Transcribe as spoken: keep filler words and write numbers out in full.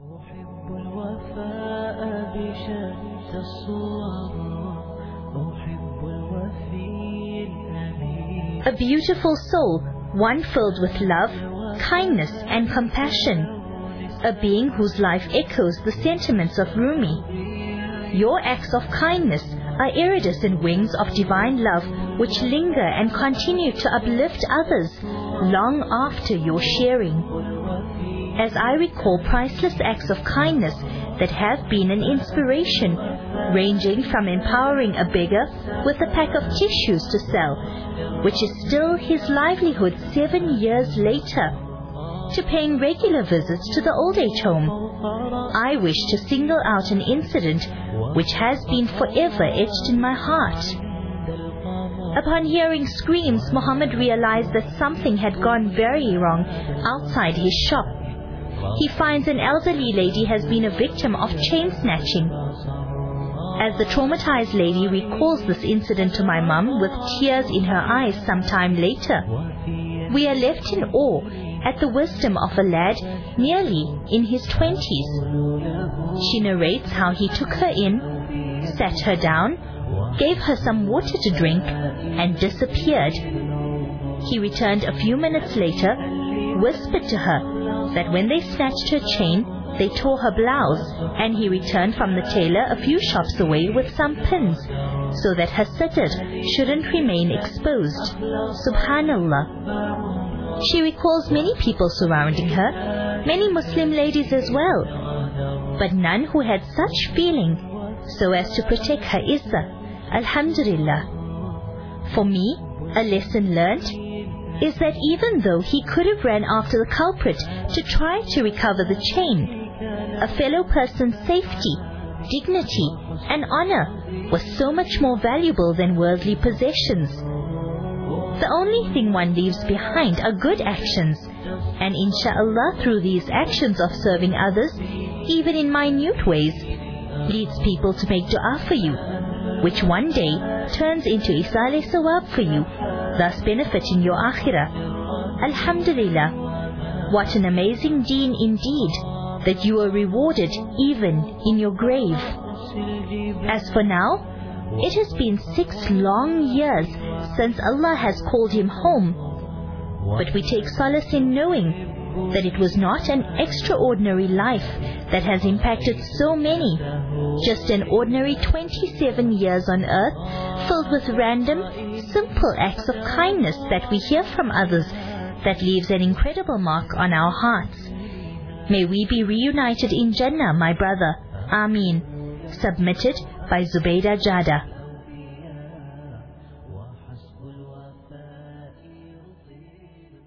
A beautiful soul, one filled with love, kindness and compassion. A being whose life echoes the sentiments of Rumi. Your acts of kindness are iridescent wings of divine love which linger and continue to uplift others long after your sharing. As I recall priceless acts of kindness that have been an inspiration, ranging from empowering a beggar with a pack of tissues to sell, which is still his livelihood seven years later, to paying regular visits to the old age home, I wish to single out an incident which has been forever etched in my heart. Upon hearing screams, Muhammad realized that something had gone very wrong outside his shop. He finds an elderly lady has been a victim of chain snatching. As the traumatized lady recalls this incident to my mum with tears in her eyes sometime later, we are left in awe at the wisdom of a lad nearly in his twenties. She narrates how he took her in, sat her down, gave her some water to drink, and disappeared. He returned a few minutes later, whispered to her that when they snatched her chain, they tore her blouse, and he returned from the tailor a few shops away with some pins, so that her sadr shouldn't remain exposed. Subhanallah. She recalls many people surrounding her, many Muslim ladies as well, but none who had such feeling so as to protect her izzah. Alhamdulillah. For me, a lesson learnt is that even though he could have ran after the culprit to try to recover the chain, a fellow person's safety, dignity, and honor was so much more valuable than worldly possessions. The only thing one leaves behind are good actions, and insha'Allah through these actions of serving others, even in minute ways, leads people to make dua for you, which one day turns into isale sawab for you, thus benefiting your akhirah. Alhamdulillah, what an amazing deen indeed, that you are rewarded even in your grave. As for now, it has been six long years since Allah has called him home, but we take solace in knowing that it was not an extraordinary life that has impacted so many, just an ordinary twenty-seven years on earth filled with random, simple acts of kindness that we hear from others that leaves an incredible mark on our hearts. May we be reunited in Jannah, my brother. Ameen. Submitted by Zubaydah Jada.